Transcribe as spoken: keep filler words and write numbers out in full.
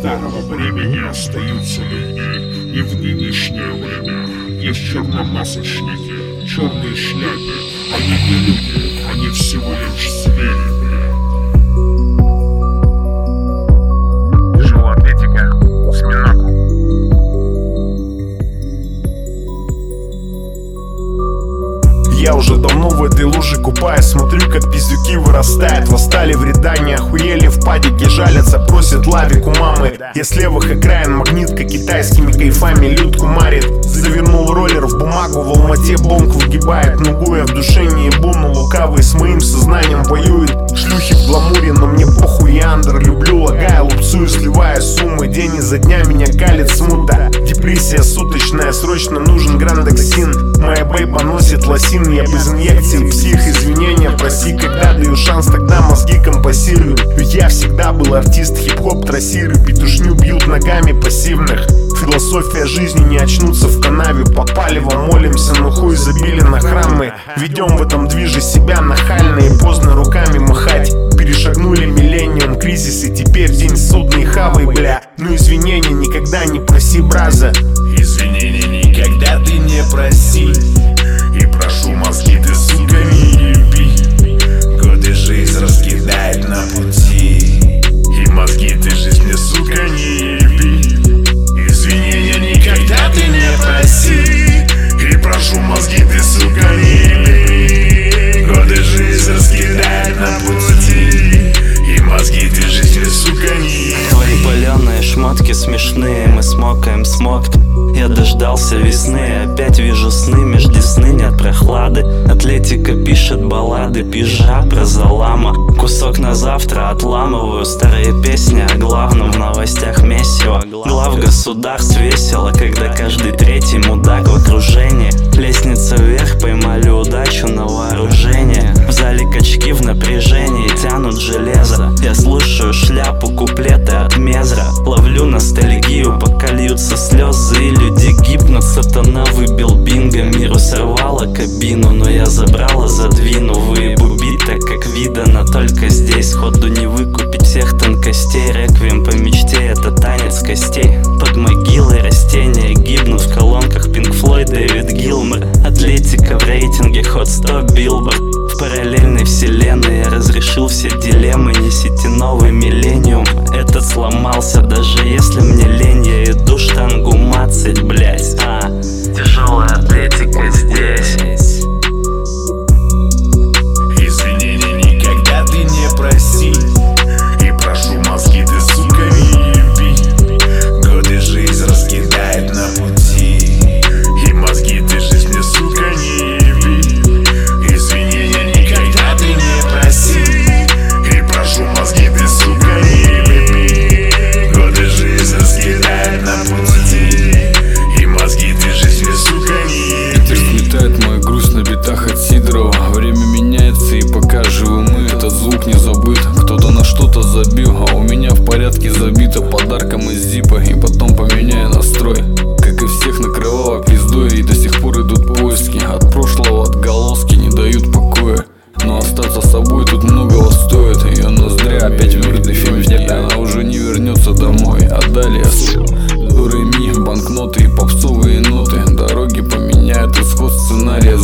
старого времени остаются людьми и в нынешнее время. Есть черномасочники, черные шляпы. Они не люди, они всего лишь звери. Тяжелая атлетика, осьминог. Я уже давно в этой луже купаюсь, смотрю, как пиздюки вырастают. Восстали в рядании, охуели в падике, жалятся, просят лавик у мамы. Я с левых окраин магнитка китайскими кайфами людку марит. Завернул роллер в бумагу, в Алмате бонг выгибает ногу. Я в душе не ебу, но лукавый с моим сознанием воюет. Шлюхи в гламуре, но мне похуй, я андер. Люблю, лагая, лупцую, сливая суммы. День изо дня меня калит смута. Депрессия суточная, срочно нужен грандоксин. Моя бейба носит лосин, я без инъекций, псих, извинения проси. Когда даю шанс, тогда мозги компасирую. Ведь я всегда был артист, хип-хоп трассирую. Петушню бьют ногами пассивных. Философия жизни, не очнуться в канаве. По палеву молимся, но хуй забили на храмы. Ведем в этом движе себя нахально и поздно руками махать. Перешагнули миллениум, кризис, и теперь день судный, хавай, бля. Ну извинения никогда не проси, браза. Извинения никогда ты не проси. И прошу, мозги ты, сука, не еби. Годы жизнь раскидает на пути. И мозги ты, жизнь мне, сука, не еби. Извинения никогда ты не проси. И прошу, мозги ты, сука, не еби. Годы жизнь раскидает на пути. И мозги ты, жизнь мне, сука, не еби. Твои паленые шмотки смешные, мы смокаем смог. Я дождался весны, опять вижу сны, меж десны нет прохлады. Атлетика пишет баллады, пижа про залама. Кусок на завтра отламываю, старые песни о главном в новостях месиво. Глав государств весело, когда каждый третий мудак в окружении. Лестница вверх, поймали удачу на вооружение. В зале качки в напряжении тянут железо. Я слушаю шляпу, куплеты от мезра. Ловлю ностальгию, пока льются слезы и люди гибнут. Сатана выбил бинго, миру сорвало кабину. Но я забрала, задвину, выебу бит, так как видано только здесь. Ходу не выкупить всех тонкостей. Реквием по мечте, это танец костей. Под могилой растения гибнут в колонках Пинк Флойд, Дэвид Гилмор. Атлетика в рейтинге Hot сто Билборд. В параллельной вселенной я разрешил все дилеммы. Несите новый миллениум, этот сломался. Даже если мне лень, я иду штангу мацать, блять. А, тяжелая атлетика здесь. Извинения никогда ты не проси. И прошу, мозги ты, сука, не еби. Годы жизнь раскидает на пути. И мозги ты, жизнь мне, сука, не еби. Извинения никогда ты не проси. И прошу, мозги ты, сука, не еби. Годы жизнь раскидает на пути. И мозги ты, жизнь мне, сука, не еби. Ветер сметает мою грусть на битах от Сидорова. Время меняется, и пока живы мы, этот звук не забыт. Кто-то на что-то забил, а у меня в порядке забито подарком из зипа. И потом поменяю настрой, как и всех накрывало пиздой. И до сих пор идут поиски от прошлого, отголоски не дают покоя. Но остаться собой тут многого стоит. Ее ноздря опять в мирный фильм, и она уже не вернется домой. А далее до ре ми, банкноты и попсовые ноты. Дороги поменяют исход сценария.